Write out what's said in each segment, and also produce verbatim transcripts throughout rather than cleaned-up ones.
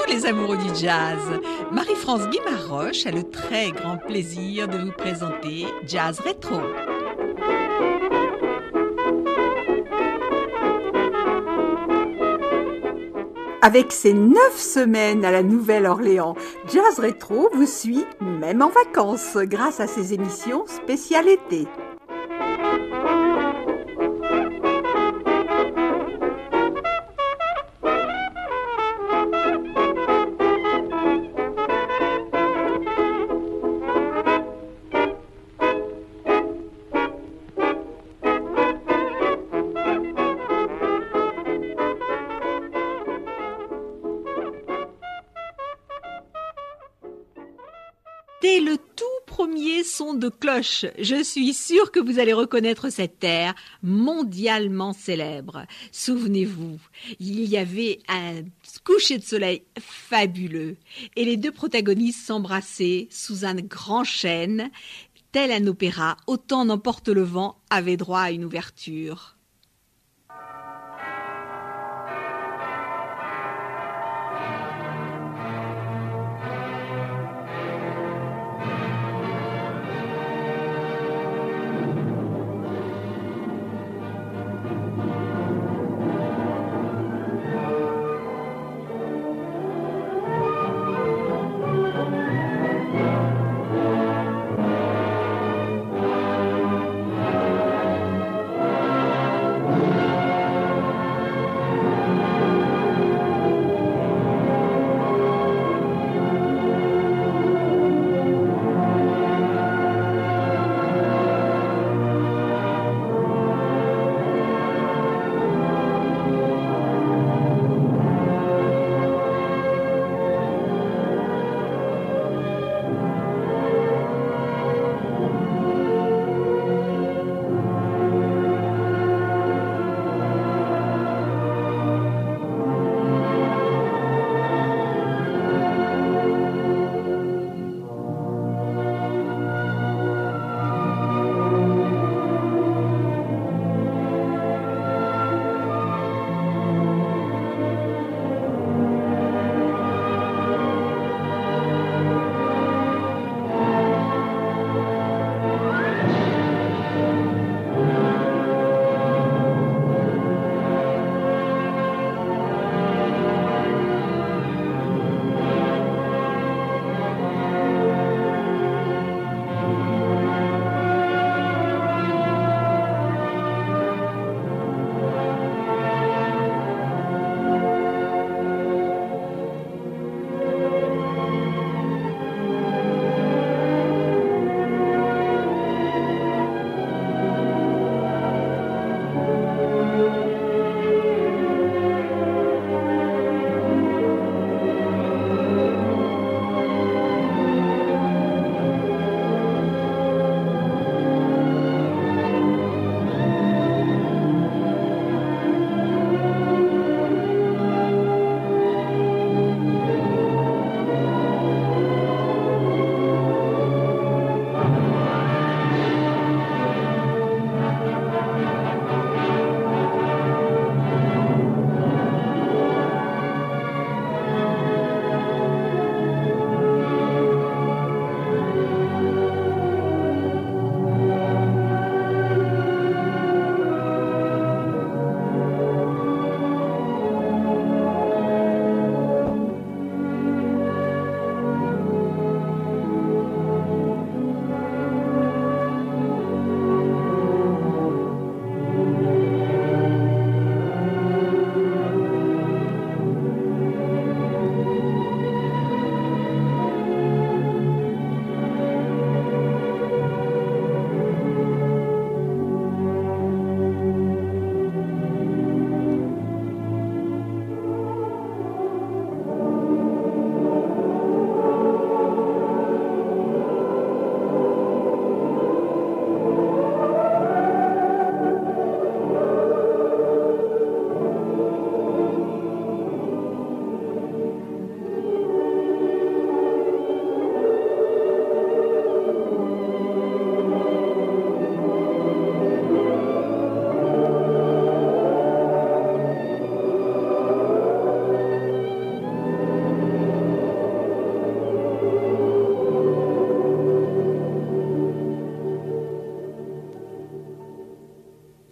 les amoureux du jazz. Marie-France Guimaroche a le très grand plaisir de vous présenter Jazz Rétro. Avec ses neuf semaines à la Nouvelle-Orléans, Jazz Rétro vous suit même en vacances grâce à ses émissions spéciales été. Dès le tout premier son de cloche, je suis sûre que vous allez reconnaître cet air mondialement célèbre. Souvenez-vous, il y avait un coucher de soleil fabuleux et les deux protagonistes s'embrassaient sous un grand chêne. Tel un opéra, Autant n'emporte le vent avait droit à une ouverture.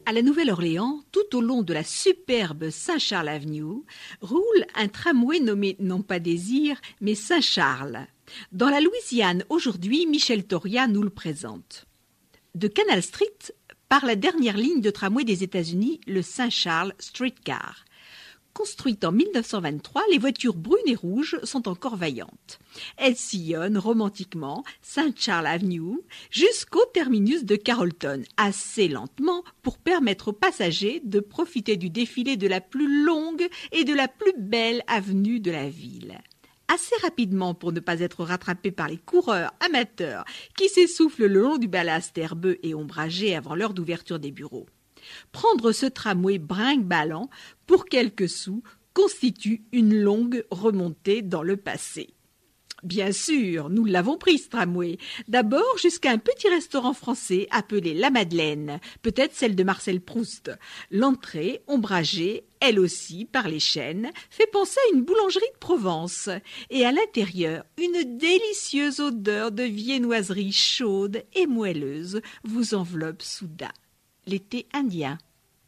À la Nouvelle-Orléans, tout au long de la superbe Saint-Charles Avenue, roule un tramway nommé non pas Désir, mais Saint-Charles. Dans la Louisiane, aujourd'hui, Michel Toria nous le présente. De Canal Street part la dernière ligne de tramway des États-Unis, le Saint-Charles Streetcar. Construite en mille neuf cent vingt-trois, les voitures brunes et rouges sont encore vaillantes. Elles sillonnent romantiquement Saint-Charles Avenue jusqu'au terminus de Carrollton, assez lentement pour permettre aux passagers de profiter du défilé de la plus longue et de la plus belle avenue de la ville. Assez rapidement pour ne pas être rattrapés par les coureurs amateurs qui s'essoufflent le long du ballast herbeux et ombragé avant l'heure d'ouverture des bureaux. Prendre ce tramway brinque-ballant pour quelques sous constitue une longue remontée dans le passé. Bien sûr, nous l'avons pris ce tramway, d'abord jusqu'à un petit restaurant français appelé La Madeleine, peut-être celle de Marcel Proust. L'entrée, ombragée, elle aussi par les chênes, fait penser à une boulangerie de Provence. Et à l'intérieur, une délicieuse odeur de viennoiserie chaude et moelleuse vous enveloppe soudain. L'été indien.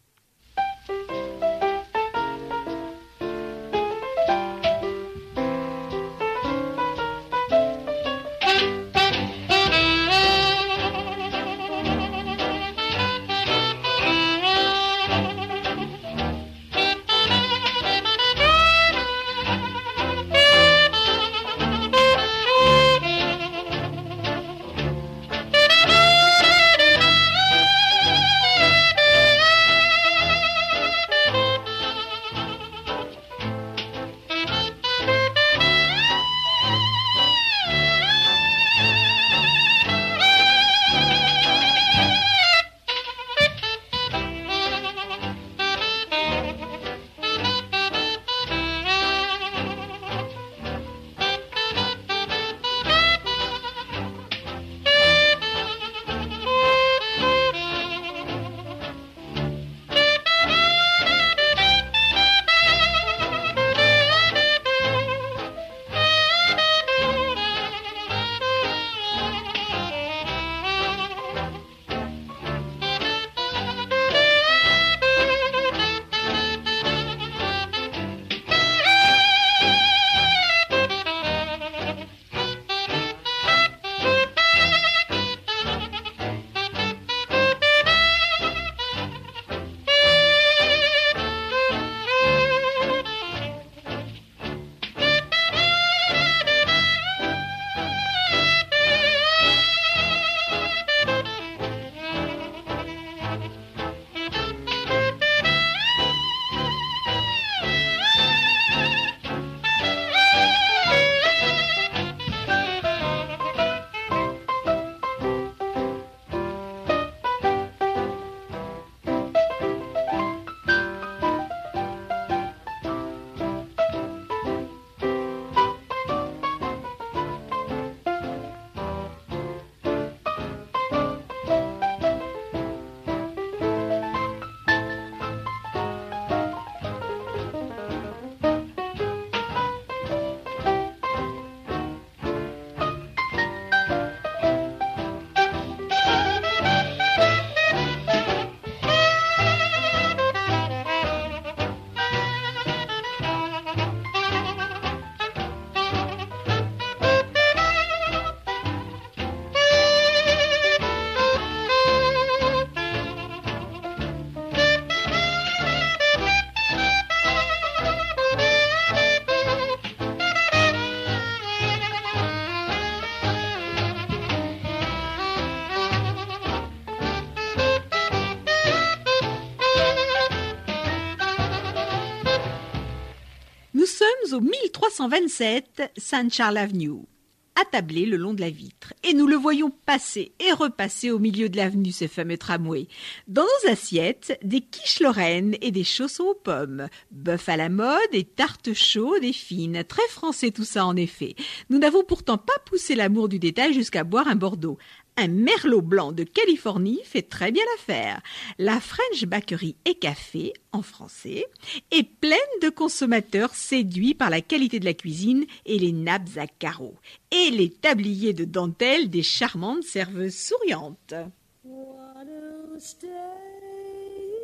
Au mille trois cent vingt-sept, Saint-Charles Avenue, attablé le long de la vitre. Et nous le voyons passer et repasser au milieu de l'avenue, ce fameux tramway. Dans nos assiettes, des quiches lorraines et des chaussons aux pommes, bœuf à la mode et tartes chaudes et fines. Très français tout ça en effet. Nous n'avons pourtant pas poussé l'amour du détail jusqu'à boire un Bordeaux. Un merlot blanc de Californie fait très bien l'affaire. La French Bakery et Café, en français, est pleine de consommateurs séduits par la qualité de la cuisine et les nappes à carreaux. Et les tabliers de dentelle des charmantes serveuses souriantes. What a stay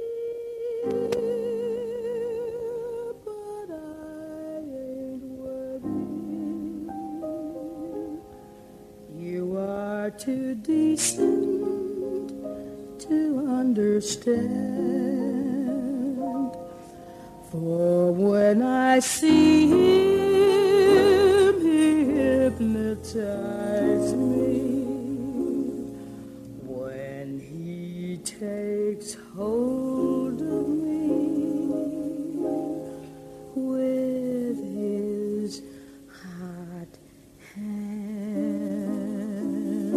too decent to understand. For when I see him, he hypnotizes me. When he takes hold of me with his hot hand.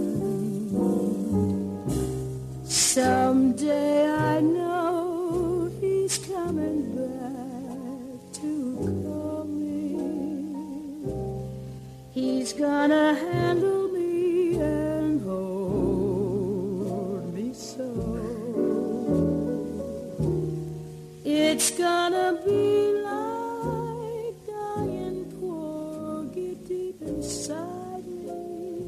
Someday I know he's coming back to call me. He's gonna handle me and hold me so. It's gonna be like dying porgy deep inside me.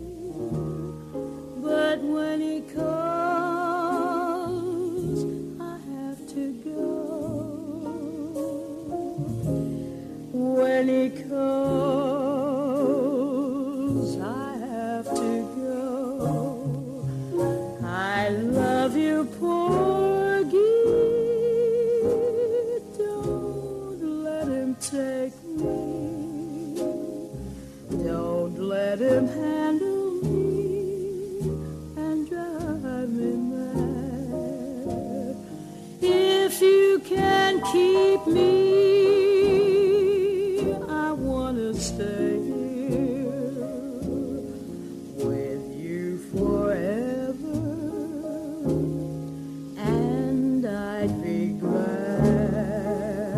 But when he calls, I have to go. When he calls, I have to go. I love you, porgy. Don't let him take me. Don't let him handle me and drive me mad. If you can keep me, I wanna stay here with you forever, and I'd be glad.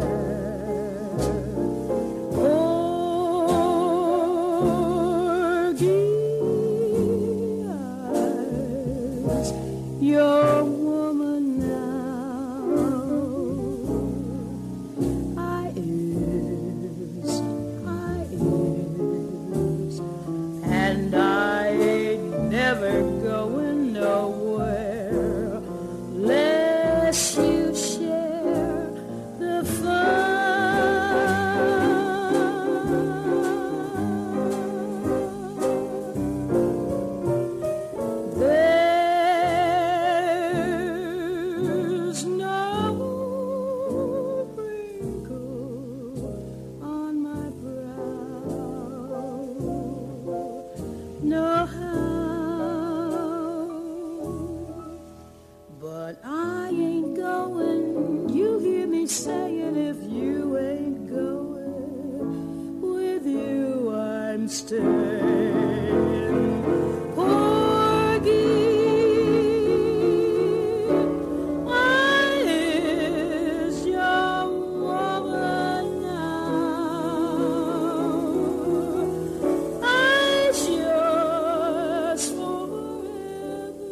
Porgy eyes, your woman now. I is, I is, and I ain't never going nowhere lest you share the fun. There's no wrinkle on my brow, no how, but I ain't going. You hear me saying, if you ain't going, with you I'm staying. Porgy, I is your woman now. I's yours forever.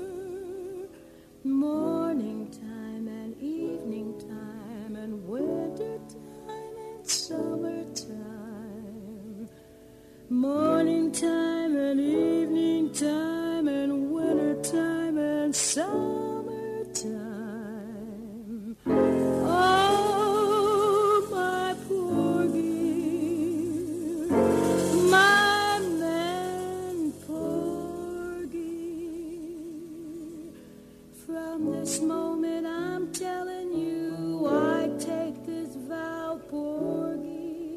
Morning time and evening time and winter time and summertime. Morning time and evening time and winter time and summertime. Oh, my porgy, my man porgy. From this moment I'm telling you, I take this vow, porgy.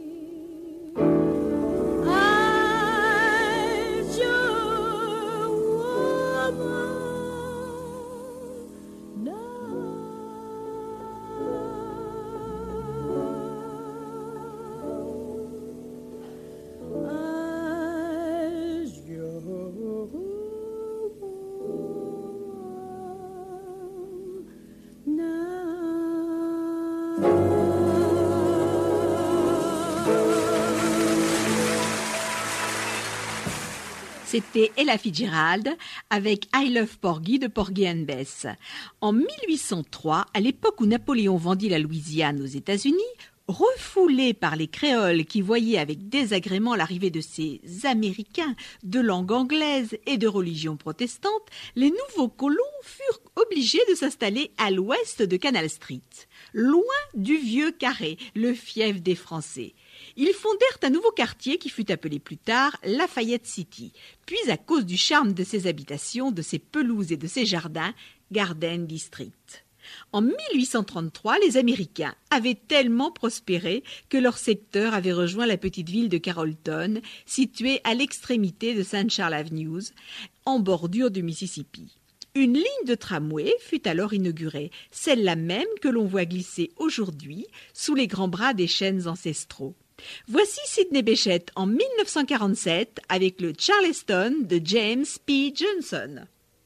I'm your woman now. I'm your woman C'était Ella Fitzgerald avec I Love Porgy de Porgy and Bess. En mille huit cent trois, à l'époque où Napoléon vendit la Louisiane aux États-Unis, refoulés par les créoles qui voyaient avec désagrément l'arrivée de ces Américains de langue anglaise et de religion protestante, les nouveaux colons furent obligés de s'installer à l'ouest de Canal Street, loin du vieux carré, le fief des Français. Ils fondèrent un nouveau quartier qui fut appelé plus tard Lafayette City, puis à cause du charme de ses habitations, de ses pelouses et de ses jardins, Garden District. En mille huit cent trente-trois, les Américains avaient tellement prospéré que leur secteur avait rejoint la petite ville de Carrollton, située à l'extrémité de Saint Charles Avenue, en bordure du Mississippi. Une ligne de tramway fut alors inaugurée, celle-là même que l'on voit glisser aujourd'hui sous les grands bras des chênes ancestraux. Voici Sidney Bechet en mille neuf cent quarante-sept avec le Charleston de James P. Johnson.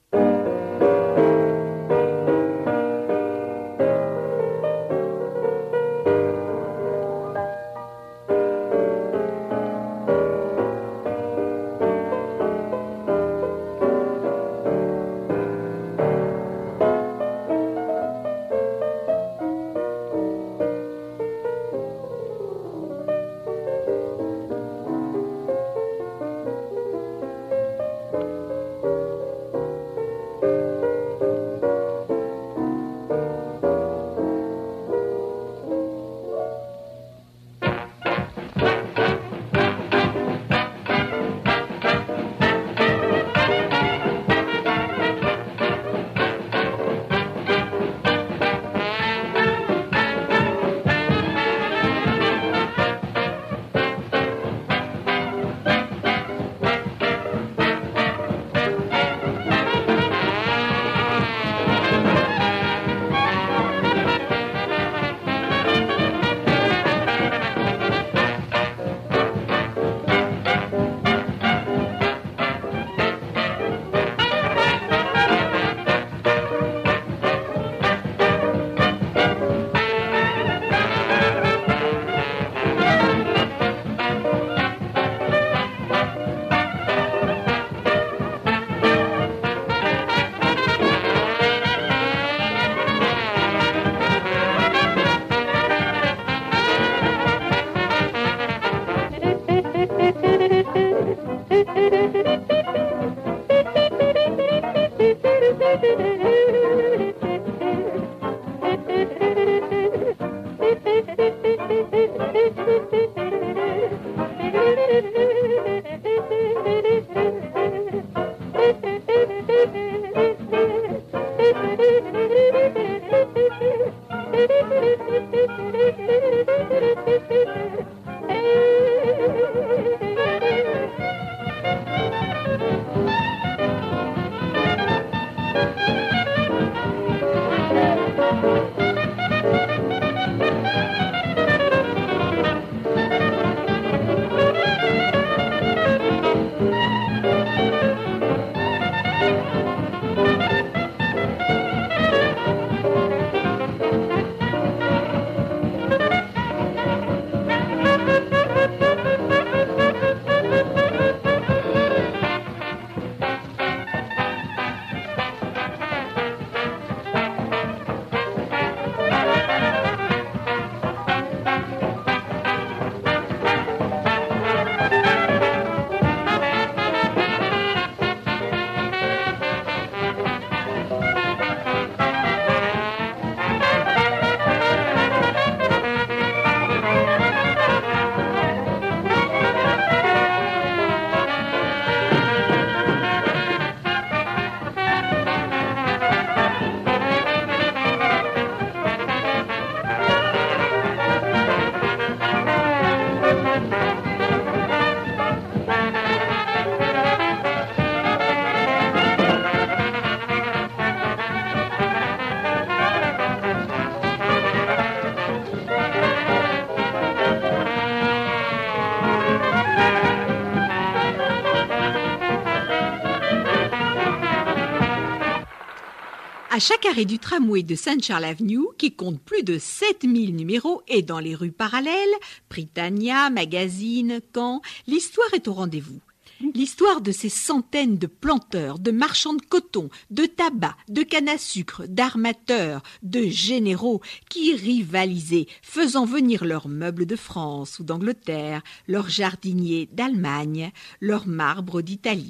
À chaque arrêt du tramway de Saint Charles Avenue, qui compte plus de sept mille numéros, et dans les rues parallèles, Britannia, Magazine, Caen, l'histoire est au rendez-vous. L'histoire de ces centaines de planteurs, de marchands de coton, de tabac, de canne à sucre, d'armateurs, de généraux qui rivalisaient, faisant venir leurs meubles de France ou d'Angleterre, leurs jardiniers d'Allemagne, leurs marbres d'Italie.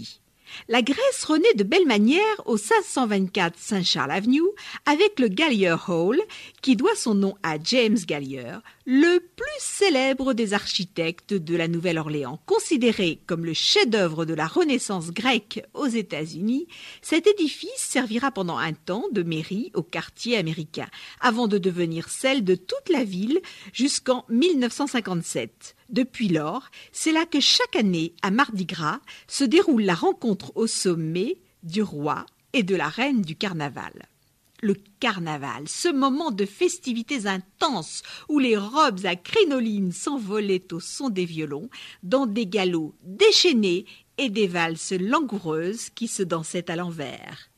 La Grèce renaît de belle manière au cinq cent vingt-quatre Saint Charles Avenue avec le Gallier Hall qui doit son nom à James Gallier, le plus célèbre des architectes de la Nouvelle-Orléans. Considéré comme le chef-d'œuvre de la Renaissance grecque aux États-Unis, cet édifice servira pendant un temps de mairie au quartier américain, avant de devenir celle de toute la ville jusqu'en mille neuf cent cinquante-sept. Depuis lors, c'est là que chaque année, à Mardi Gras, se déroule la rencontre au sommet du roi et de la reine du carnaval. Le carnaval, ce moment de festivités intenses où les robes à crinoline s'envolaient au son des violons, dans des galops déchaînés et des valses langoureuses qui se dansaient à l'envers.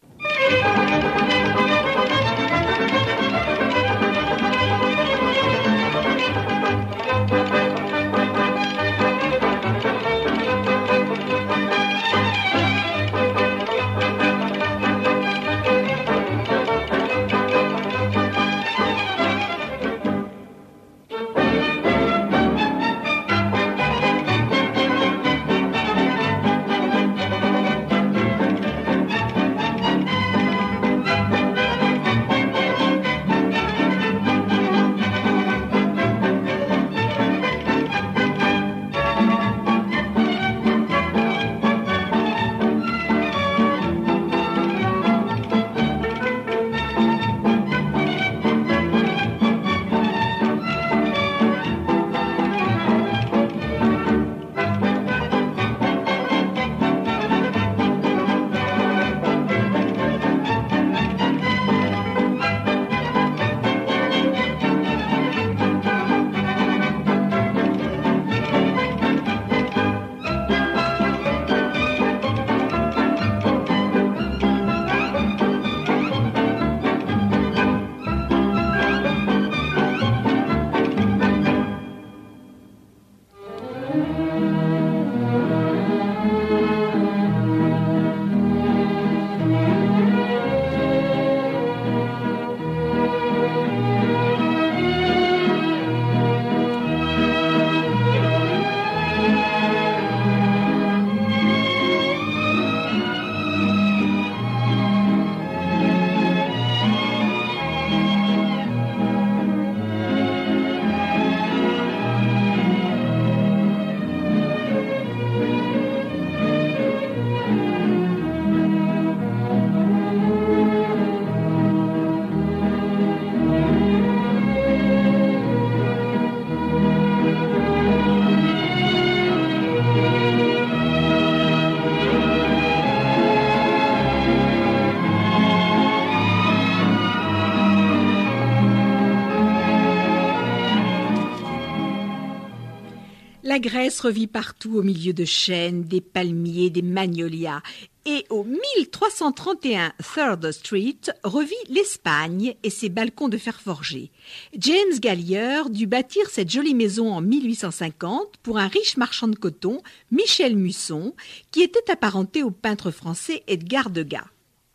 La Grèce revit partout au milieu de chênes, des palmiers, des magnolias. Et au mille trois cent trente et un Third Street revit l'Espagne et ses balcons de fer forgé. James Gallier dut bâtir cette jolie maison en mille huit cent cinquante pour un riche marchand de coton, Michel Musson, qui était apparenté au peintre français Edgar Degas.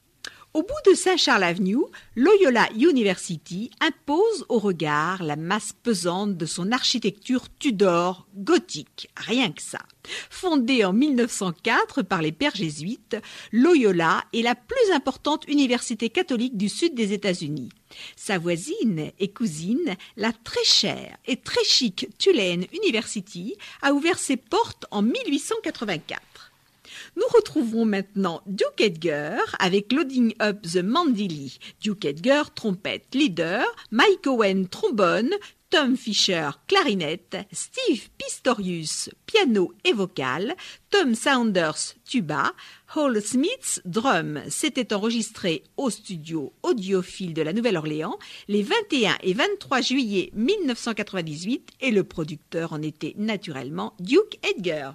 Au bout de Saint Charles Avenue, Loyola University impose au regard la masse pesante de son architecture Tudor gothique, rien que ça. Fondée en mille neuf cent quatre par les pères jésuites, Loyola est la plus importante université catholique du sud des États-Unis. Sa voisine et cousine, la très chère et très chic Tulane University, a ouvert ses portes en mille huit cent quatre-vingt-quatre. Nous retrouverons maintenant Duke Edgar avec Loading Up the Mandili. Duke Edgar, trompette leader, Mike Owen, trombone, Tom Fisher, clarinette, Steve Pistorius, piano et vocal, Tom Saunders, tuba, Hall Smith, drum. C'était enregistré au studio audiophile de la Nouvelle-Orléans les vingt et un et vingt-trois juillet mille neuf cent quatre-vingt-dix-huit et le producteur en était naturellement Duke Edgar.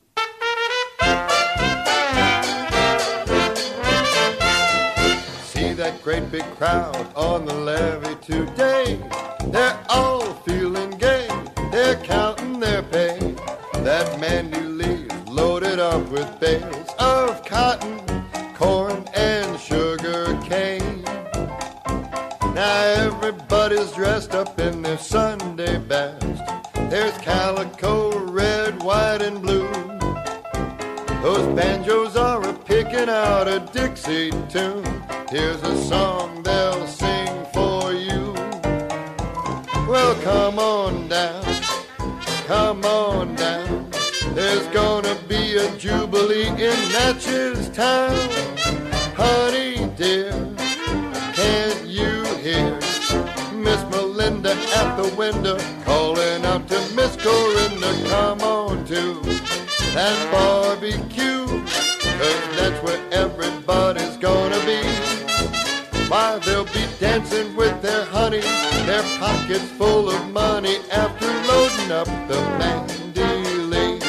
See that great big crowd on the levee today. They're all feeling gay. They're counting their pay. That Mandy Lee's loaded up with bales of cotton, corn, and sugar cane. Now everybody's dressed up in their Sunday best. There's calico, red, white, and blue. Those banjos are a picking out a Dixie tune. Here's a song they'll sing for you. Well, come on down, come on down. There's gonna be a jubilee in Natchez town. Honey dear, can't you hear Miss Melinda at the window calling out to Miss Corinda? Come on to that barbecue, 'cause that's where everybody's gonna be. Why, they'll be dancing with their honey, their pockets full of money after loading up the Mandy Lee.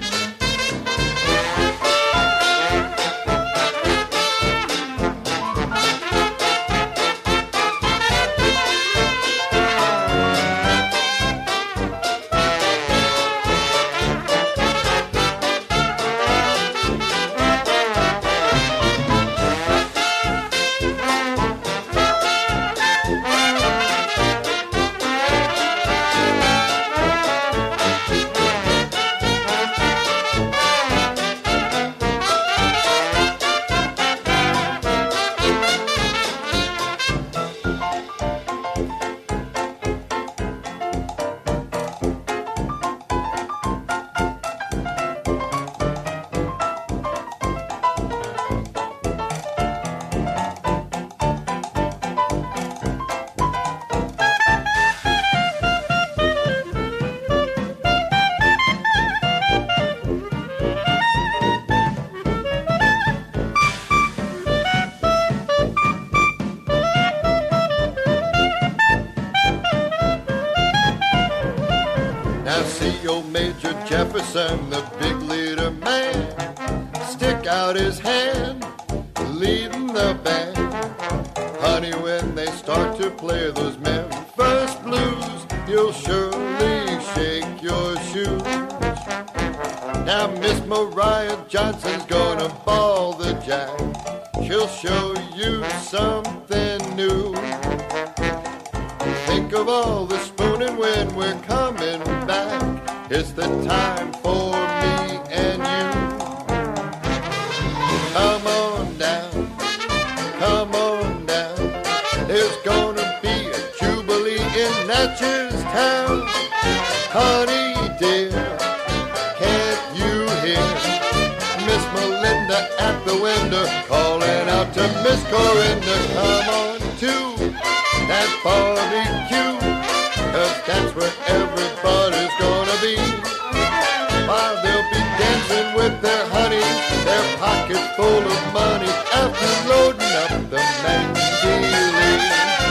Jefferson, the big leader man, stick out his hand, leading the band. Honey, when they start to play those Memphis blues, you'll surely shake your shoes. Now Miss Mariah Johnson's gonna ball the jack. She'll show you something new. Think of all the spooning when we're coming back. It's the time for me and you. Come on down, come on down. There's gonna be a jubilee in Natchez town. Honey dear, can't you hear Miss Melinda at the window calling out to Miss Corinda? Come on to that barbecue, 'cause that's where everybody's gonna be. While they'll be dancing with their honey, their pockets full of money after loading up the Mandy Lee.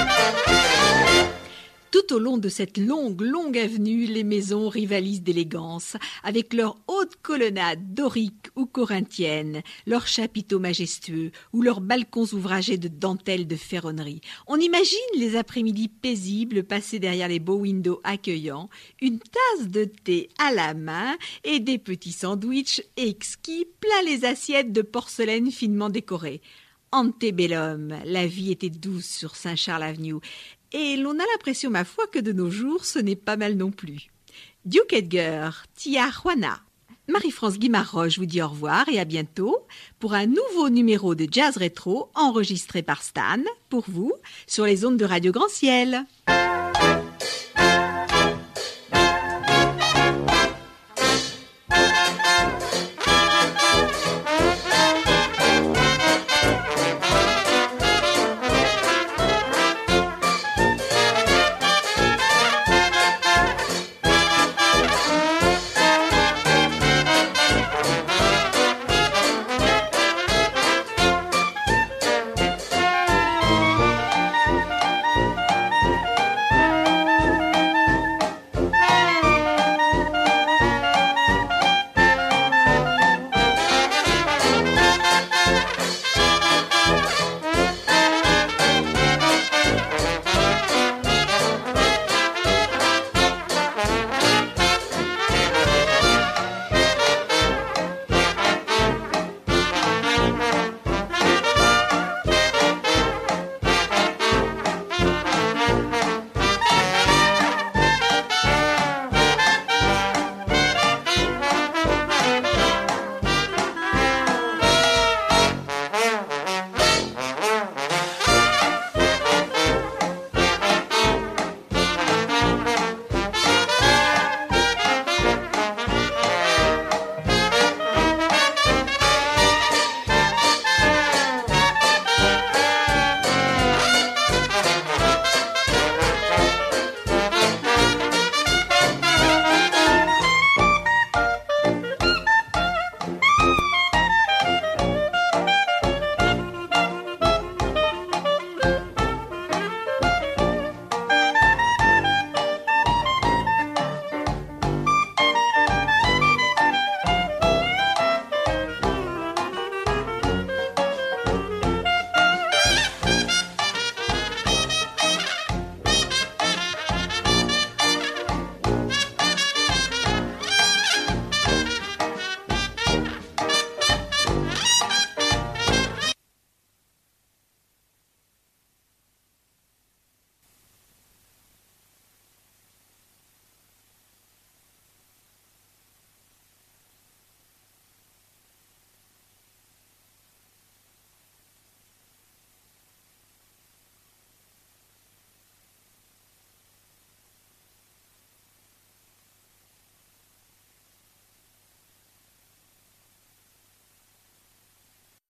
Tout au long de cette longue, longue avenue, les maisons rivalisent d'élégance, avec leurs hautes colonnades doriques ou corinthiennes, leurs chapiteaux majestueux ou leurs balcons ouvragés de dentelles de ferronnerie. On imagine les après-midi paisibles passés derrière les beaux windows accueillants, une tasse de thé à la main et des petits sandwichs exquis plein les assiettes de porcelaine finement décorées. Antebellum, la vie était douce sur Saint-Charles-Avenue. Et l'on a l'impression, ma foi, que de nos jours, ce n'est pas mal non plus. Duke Edgar, Tia Juana. Marie-France Guimard-Roche vous dit au revoir et à bientôt pour un nouveau numéro de Jazz Rétro enregistré par Stan, pour vous, sur les ondes de Radio Grand Ciel.